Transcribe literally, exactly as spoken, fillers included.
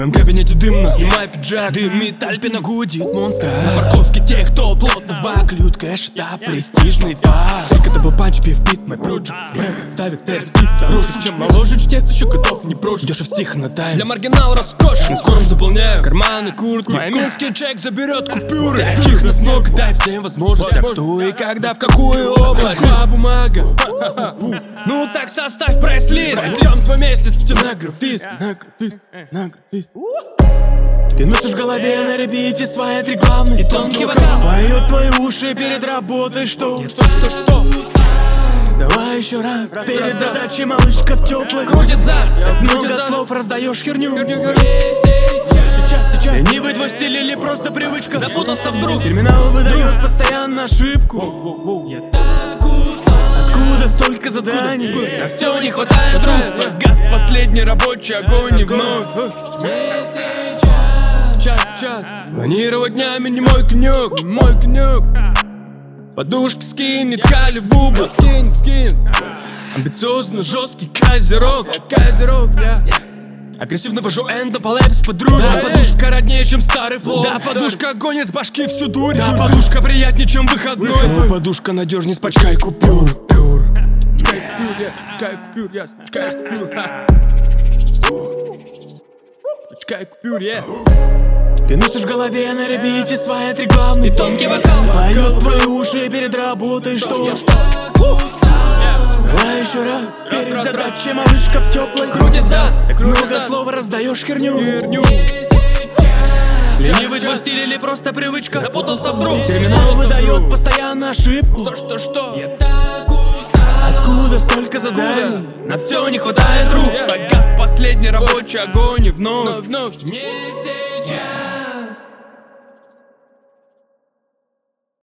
моем кабинете дымно, снимай пиджак. Дымит Альпина, гудит монстра. На парковке те, кто плотно в бак льют кэш, это престижный факт. Так это был панч, пив, бит, мой проджект. Брэнд ставит стерс, дороже, чем моложе, чтец еще готов не прожить. Дешев стих на тайм, для маргинала роскошен. Скоро заполняю карманы, куртку. Моя минский чек заберет купюры. Таких нас много, дай всем возможность. А кто и когда, в какую область? Какая бумага? Ну так составь прайс-лист. Пройдем твой месяц, стенографист. Стенографист, стенографист. Ты носишь в голове на репите свои три главные. И тонкий вокал поют твои уши перед работой. Что? Что, что, что? Давай еще раз, раз перед раз, задачей малышка в теплой. Крутит зад, много зад. Слов раздаешь херню. Сейчас, сейчас. Ленивый твой стиль или просто привычка? Запутался вдруг. Терминал выдает постоянно ошибку. Откуда столько заданий? На все не хватает рук. Газ, последний рабочий огонь и вновь. Час, час. Планировать днями не мой конек, не мой конек. Подушки скинет, кали в губы. Скинет, скинет. Амбициозно жесткий кайзерок. Кайзерок, я агрессивно вожу эндополепс подруги. Да, подушка роднее, чем старый флоу. Да, подушка гонит с башки всю дурь. Да, подушка приятнее, чем выходной. Но подушка надежней с пачкой купюр. Чкай купюр, ясно. Чкай купюр. Чкай купюр, я. Ты носишь в голове на репите свои три главные. И тонкий вокал поют твои уши перед работой. Что? Давай еще раз, перед задачей малышка в теплой. Крутит зад, много слов раздаешь херню. Ленивый твой стиль или просто привычка? Запутался вдруг. Терминал выдает постоянно ошибку. Что, что, что? Откуда столько заданий? На все не хватает рук. Погас последний рабочий огонь и вновь, вновь, вновь. Не сейчас.